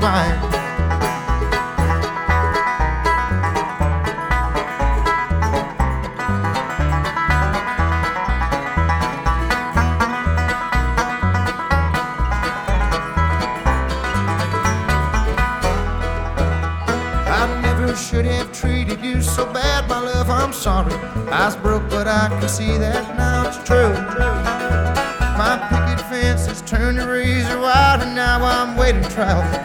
flying. I never should have treated you so bad, my love, I'm sorry. I was broke, but I can see that now it's true. My picket fence has turned the razor wide, and now I'm waiting, traveling